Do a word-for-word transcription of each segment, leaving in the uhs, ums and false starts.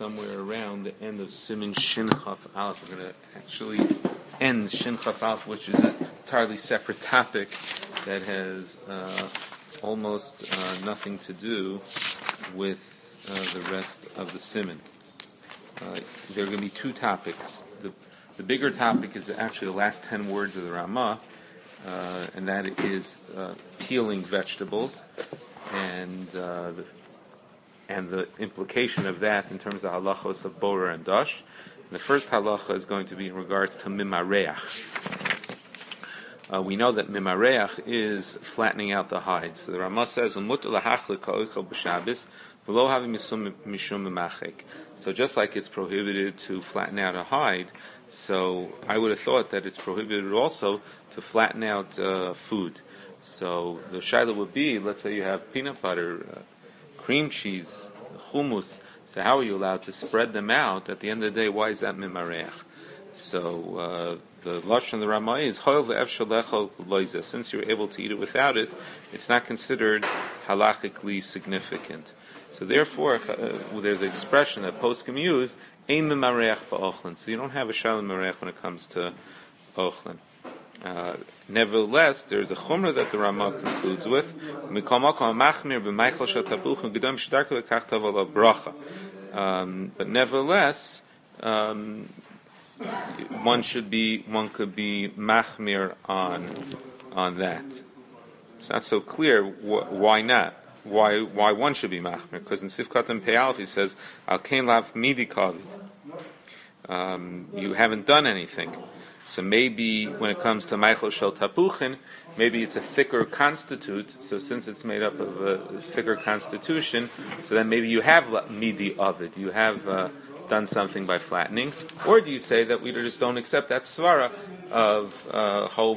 somewhere around the end of Siman Shin Chaf Aleph. We're going to actually end Shin Chaf Aleph, which is an entirely separate topic that has uh, almost uh, nothing to do with uh, the rest of the Siman. Uh, there are going to be two topics. The, the bigger topic is actually the last ten words of the Ramah, uh, and that is uh, peeling vegetables and uh, the and the implication of that in terms of halachos of borer and dash. And the first halacha is going to be in regards to mimareach. Uh, we know that mimareach is flattening out the hide. So the Ramah says, so just like it's prohibited to flatten out a hide, so I would have thought that it's prohibited also to flatten out uh, food. So the shaila would be, let's say you have peanut butter, uh, cream cheese, hummus. So how are you allowed to spread them out? At the end of the day, why is that mimareach? So uh, the lashon of the Ramah is hoil ve'ef shalechol loiza. Since you're able to eat it without it, it's not considered halachically significant. So therefore, uh, there's an expression that poskim use, ein mimareach ba'ochlin. So you don't have a shalom mimareach when it comes to ochlin. Uh, nevertheless, there's a chumrah that the Ramah concludes with. Um, but nevertheless, um, one should be, one could be machmir on on that. It's not so clear wh- why not. Why why one should be machmir? Because in Sifkat and Peyalf he says al kein lav midi kavid. Um, you haven't done anything. So maybe when it comes to Meichel Shel Tapuchin, maybe it's a thicker constitute. So since it's made up of a thicker constitution, so then maybe you have midi of it. You have uh, done something by flattening. Or do you say that we just don't accept that svara of whole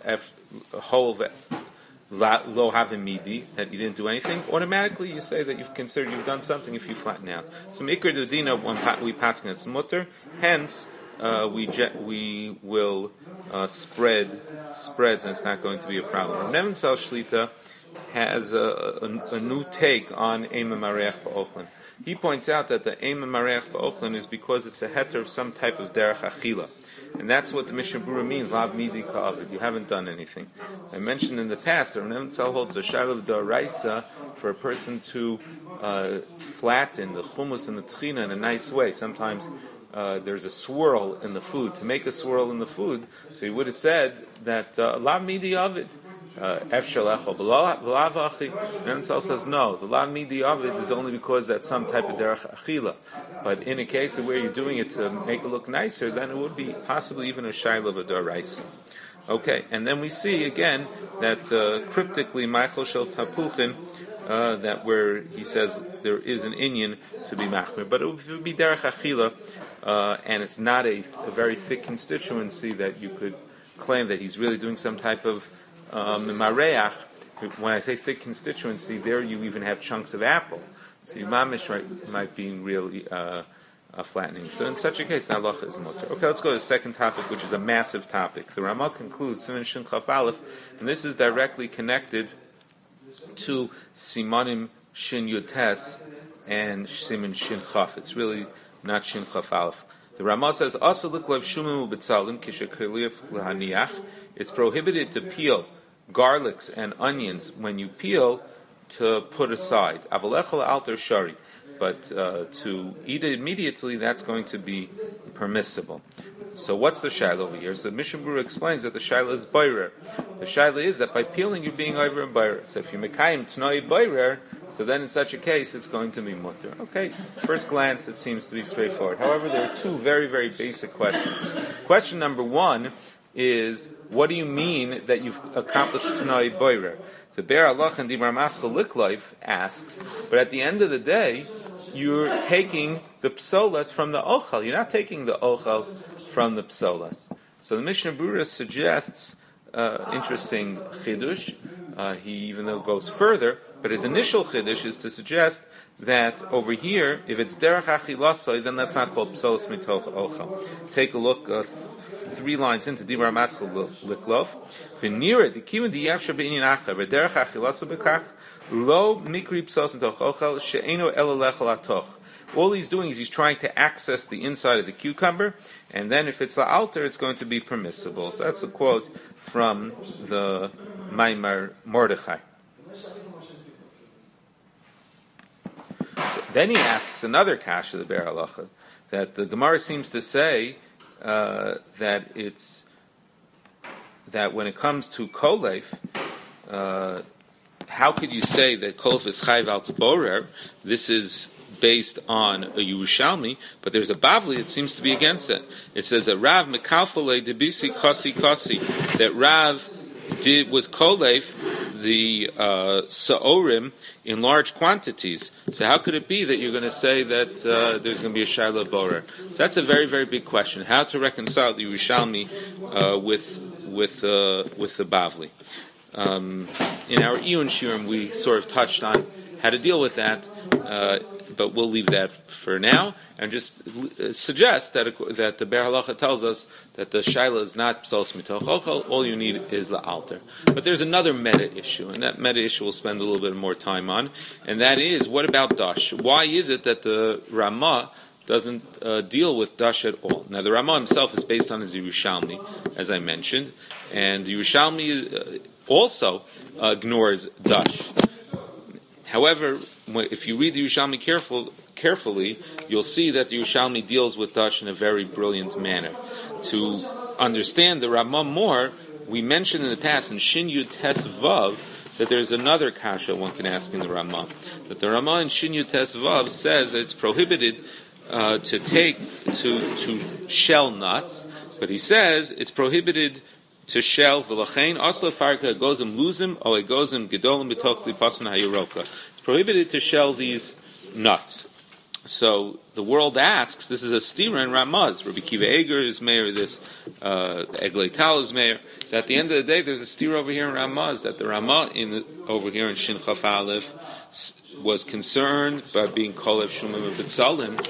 lo having midi, that you didn't do anything? Automatically you say that you've considered you've done something if you flatten out. So Mikra Dudina, when we pass it's mutter, hence Uh, we je- we will uh, spread spreads, and it's not going to be a problem. Nevin Sal Shlita has a, a, a new take on Eim Mareach Ba'ochlin. He points out that the Eim Mareach Ba'ochlin is because it's a heter of some type of derech achila, and that's what the Mishnah Berurah means. Lav midi ka'avid. You haven't done anything. I mentioned in the past that Nevin Sal holds a shalav d'oraisa for a person to uh, flatten the hummus and the tchina in a nice way. Sometimes Uh, there's a swirl in the food. To make a swirl in the food, so he would have said that lav midi avid, ef shalecho b'lav achi. Then Sal says no. The lav midi avid is only because that's some type of derech achila. But in a case of where you're doing it to make it look nicer, then it would be possibly even a shayla of a d'oraisa. Okay, and then we see again that uh, cryptically Meichel Shel Tapuchin. Uh, that where he says there is an inyan to be machmir, but it would be derech achila, uh, and it's not a, a very thick constituency that you could claim that he's really doing some type of mimareach. Um, when I say thick constituency, there you even have chunks of apple, so your mamish might, might be really uh, uh, flattening. So in such a case, the halacha is mutter. Okay, let's go to the second topic, which is a massive topic. The Ramah concludes Siman Shin Chaf Aleph, and this is directly connected to Simanim Shin Yutes and Siman Shin Chaf. It's really not Shin Chaf Aleph. The Ramah says, "Also liklev shumim ubetzalim kishakeliv lahaniach." It's prohibited to peel garlics and onions when you peel to put aside. Avalechol alter shari, but uh, to eat it immediately, that's going to be permissible. So what's the shaila over here? So the Mishnah Berurah explains that the shaila is boirer. The shaila is that by peeling you're being over in boirer. So if you mekayim t'noi boirer, so then in such a case it's going to be mutter. Okay, first glance it seems to be straightforward. However, there are two very, very basic questions. Question number one is, what do you mean that you've accomplished t'noi boirer? The Be'er Halach and Dimar Maskal Likleif asks, but at the end of the day, you're taking the psolas from the ochel. You're not taking the ochel from the psolas. So the Mishnah Berurah suggests uh, interesting chidush. Uh, he even though goes further, but his initial chidush is to suggest that over here, if it's derech achilasoi, then that's not called psolas mitoch ochel. Take a look uh, th- three lines into Dimar Maskal Likleif. V'nira dikiven diyavsha be'inyan acher v'derech achilasoi bekach lo mikri psolas mitoch ochel she'eno elo lechol atoch. All he's doing is he's trying to access the inside of the cucumber, and then if it's la'alter, it's going to be permissible. So that's a quote from the Maimar Mordechai. So then he asks another kasha, the Ber Halacha, that the Gemara seems to say uh, that it's that when it comes to kolef, uh, how could you say that kolef is chayv al tzborer? This is based on a Yerushalmi, but there's a Bavli that seems to be against it. It says that Rav mekalfale debisi kosi kosi, that Rav did was kolef the uh, sa'orim in large quantities. So how could it be that you're going to say that uh, there's going to be a shayla borer? So that's a very, very big question. How to reconcile the Yerushalmi uh, with with uh, with the Bavli? Um, in our Iyun Shirim, we sort of touched on how to deal with that, uh, but we'll leave that for now and just uh, suggest that that the Ber Halacha tells us that the shaila is not psos mitoch ochel. All you need is the altar. But there's another meta issue, and that meta issue we'll spend a little bit more time on, and that is, what about dash? Why is it that the Ramah doesn't uh, deal with dash at all? Now, the Ramah himself is based on his Yerushalmi, as I mentioned, and the Yerushalmi uh, also uh, ignores dash. However, if you read the Yerushalmi careful, carefully, you'll see that the Yerushalmi deals with dash in a very brilliant manner. To understand the Ramah more, we mentioned in the past in Shin Yud Tes Vav that there's another kasha one can ask in the Ramah. That the Ramah in Shin Yud Tes Vav says that it's prohibited uh, to take to to shell nuts, but he says it's prohibited to shell v'lachein asla farka gozim luzim o gozim gedolim b'tok lipasan hayiroka. It's prohibited to shell these nuts. So the world asks, this is a stira in Ramaz. Rabbi Kiva Eger is mayor, this uh, Eglei Tal is mayor. That at the end of the day, there's a stira over here in Ramaz, that the Ramah in the, over here in Shin Chaf Aleph was concerned by being kolev shumim of B'tzalim,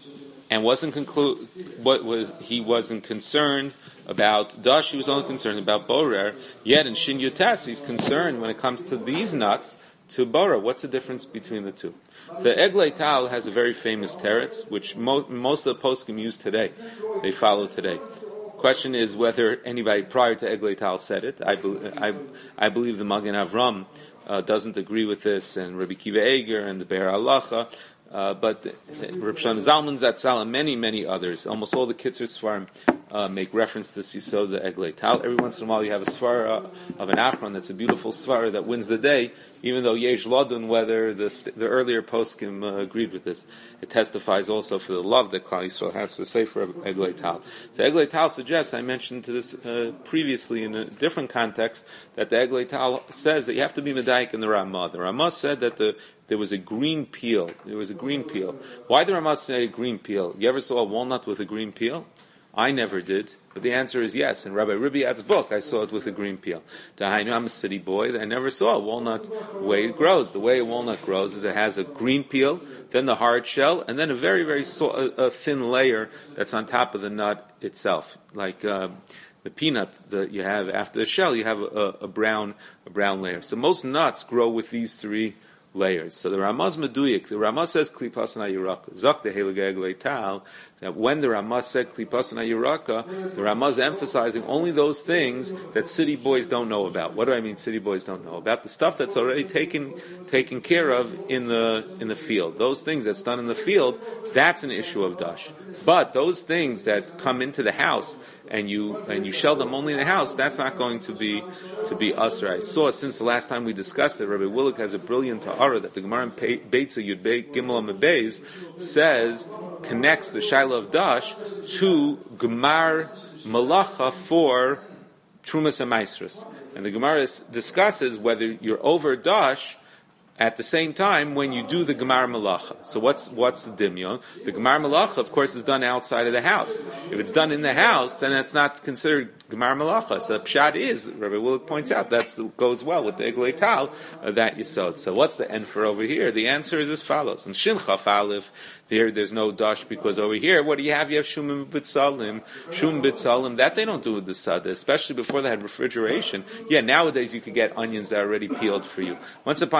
and wasn't conclude what was he wasn't concerned about dash. He was only concerned about borer. Yet in Shin Yutas, he's concerned when it comes to these nuts to borer. What's the difference between the two? So Eglei Tal has a very famous teretz, which mo- most of the poskim use today. They follow today. Question is whether anybody prior to Eglei Tal said it. I, be- I, I believe the Magen Avram uh, doesn't agree with this, and Rabbi Kiva Eger and the Be'er Halacha. Uh, but Reb Shlomo Zalman Zatzal and many, many others, almost all the Kitzur Svarim uh, make reference to Sisod the Eglei Tal. Every once in a while you have a Svara of an Achron that's a beautiful Svara that wins the day, even though Yesh Lodun, whether the, the earlier poskim uh, agreed with this. It testifies also for the love that Klal Yisrael has for Sefer Eglei Tal. So Eglei Tal suggests, I mentioned to this uh, previously in a different context, that the Eglei Tal says that you have to be Medayik in the Ramah. The Ramah said that the there was a green peel. There was a green peel. Why did Ramah say green peel? You ever saw a walnut with a green peel? I never did. But the answer is yes. In Rabbi Ribiad's book, I saw it with a green peel. Dahainu, I'm a city boy. I never saw a walnut the way it grows. The way a walnut grows is it has a green peel, then the hard shell, and then a very, very so, a, a thin layer that's on top of the nut itself. Like uh, the peanut that you have after the shell, you have a, a brown a brown layer. So most nuts grow with these three layers. So the Ramaz Meduyik, the Ramaz says Klipasana Yeraka. Zak the Heilige Eglei Tal, that when the Ramaz said Klipasana Yeraka, the Ramaz emphasizing only those things that city boys don't know about. What do I mean city boys don't know about? The stuff that's already taken taken care of in the in the field. Those things that's done in the field, that's an issue of dash. But those things that come into the house and you and you shell them only in the house, that's not going to be to be usher. I saw since the last time we discussed it, Rabbi Willick has a brilliant ta'ara that the Gemara in Beitza Yud Beit Gimel Amabez says connects the Shaila of Dash to Gemar Malacha for Trumas and Maestras. And the Gemara discusses whether you're over Dash at the same time when you do the Gemar Malacha. So what's what's the Dimyon? The Gemar Malacha, of course, is done outside of the house. If it's done in the house, then that's not considered Gemar Malacha. So Pshat is, Rabbi Willick points out, that goes well with the Eglei Tal, uh, that Yisod. So what's the end for over here? The answer is as follows. In Shin Chaf Aleph, there, there's no dash because over here, what do you have? You have Shumim B'Tzalim, Shum B'Tzalim. That they don't do with the Sada, especially before they had refrigeration. Yeah, nowadays you could get onions that are already peeled for you. Once upon a time, no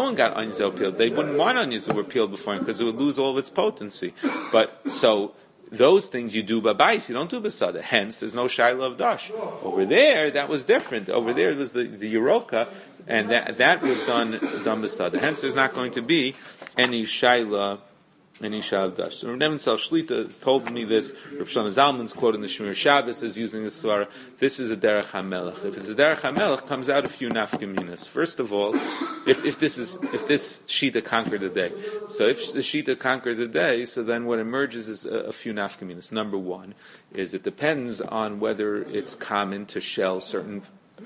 one got onions that were peeled. They wouldn't want onions that were peeled before because it would lose all of its potency. But so those things you do b'bayis, you don't do b'sada. Hence, there's no shaila of dash. Over there, that was different. Over there, it was the the Yeroka, and that that was done done b'sada. Hence, there's not going to be any shaila. Any shav dash. So Rav Nevinsel Shlita has told me this. Rav Shlomo Zalman's quoting the Shemir Shabbos is using this svara. This is a derech hamelech. If it's a derech hamelech, comes out a few nafkaminas. First of all, if if this is if this shita conquered the day, so if the shita conquered the day, so then what emerges is a, a few nafkaminas. Number one is it depends on whether it's common to shell certain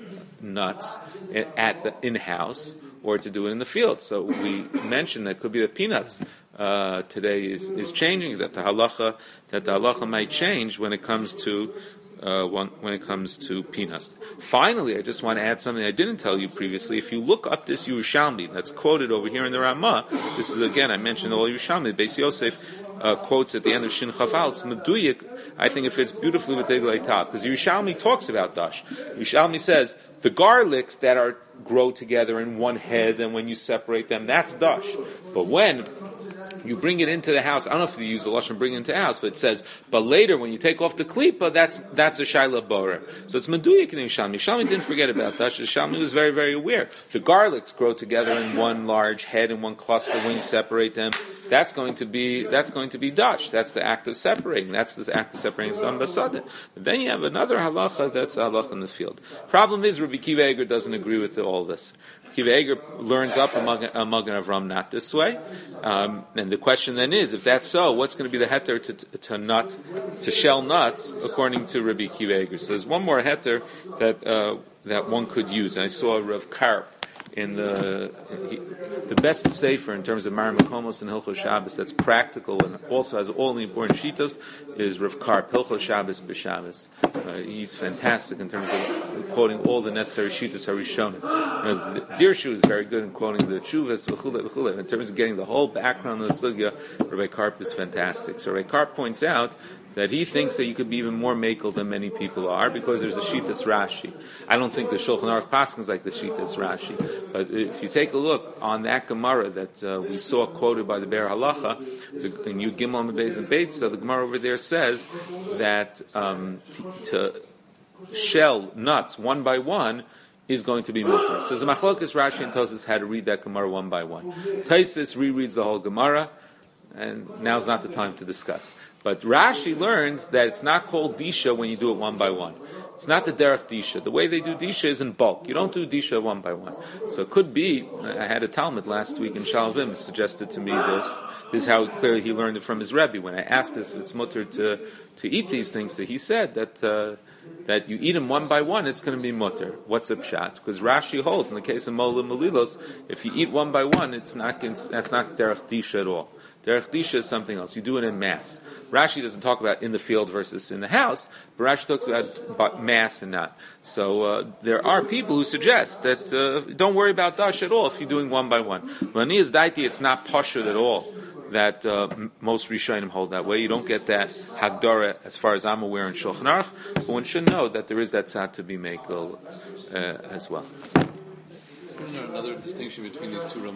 nuts at the in-house or to do it in the field. So we mentioned that could be the peanuts. Uh, today is, is changing, that the halacha that the halacha might change when it comes to uh, when, when it comes to peanuts. Finally, I just want to add something I didn't tell you previously. If you look up this Yerushalmi that's quoted over here in the Ramah, this is again I mentioned all Yerushalmi. Beis Yosef uh, quotes at the end of Shin Chafal. It's meduyik. I think it fits beautifully with Deglei Tav because Yerushalmi talks about dash. Yerushalmi says the garlics that are grow together in one head, and when you separate them, that's dash. But when you bring it into the house, I don't know if you use the lashon bring it into the house, but it says, but later when you take off the klipa, that's that's a shaila borer. So it's meduyik in Yerushalmi. Yerushalmi didn't forget about that. Yerushalmi was very, very aware. The garlics grow together in one large head, in one cluster. When you separate them, that's going to be that's going to be dash. That's the act of separating. That's the act of separating some basada. But then you have another halacha that's a halacha in the field. Problem is, Rabbi Kiva Eger doesn't agree with all this. Kiva Eger learns up among among Avram not this way, um, and the question then is, if that's so, what's going to be the heter to, to nut to shell nuts according to Rabbi Kiva Eger? So there's one more heter that uh, that one could use. And I saw Rav Karp in the he, the best sefer in terms of Mar Makomos and Hilchos Shabbos that's practical and also has all the important shitos is Rav Karp, Hilchos Shabbos b'Shabbos. Uh, he's fantastic in terms of quoting all the necessary shitos Harishonim. Dirshu is very good in quoting the Tshuvas v'chulei v'chulei. In terms of getting the whole background of the sugya, Rabbi Karp is fantastic. So Rabbi Karp points out that he thinks that you could be even more makel than many people are because there's a Shitas Rashi. I don't think the Shulchan Aruch Paskins like the Shitas Rashi, but if you take a look on that Gemara that uh, we saw quoted by the Be'er Halacha, the, in Yud Gimel Beis and Beitza, the Gemara over there says that um, t- to shell nuts one by one is going to be mutar. So the Machlokes Rashi and Tosas had to read that Gemara one by one. Tosas rereads the whole Gemara, and now's not the time to discuss. But Rashi learns that it's not called disha when you do it one by one. It's not the derech disha. The way they do disha is in bulk. You don't do disha one by one. So it could be, I had a Talmud last week in Shalvim suggested to me this. This is how clearly he learned it from his Rebbe. When I asked this, if it's mutter to, to eat these things, that he said that uh, that you eat them one by one, it's going to be mutter. What's a pshat? Because Rashi holds, in the case of Mola Malilos, if you eat one by one, it's not that's not derech disha at all. Derech disha is something else. You do it in mass. Rashi doesn't talk about in the field versus in the house, but Rashi talks about, about mass and not. So uh, there are people who suggest that uh, don't worry about dash at all if you're doing one by one. L'anias daiti, it's not pashut at all that uh, m- most Rishonim hold that way. You don't get that hagdara as far as I'm aware in Shulchan Aruch, but one should know that there is that tzad to be makel uh, as well. Is there another distinction between these two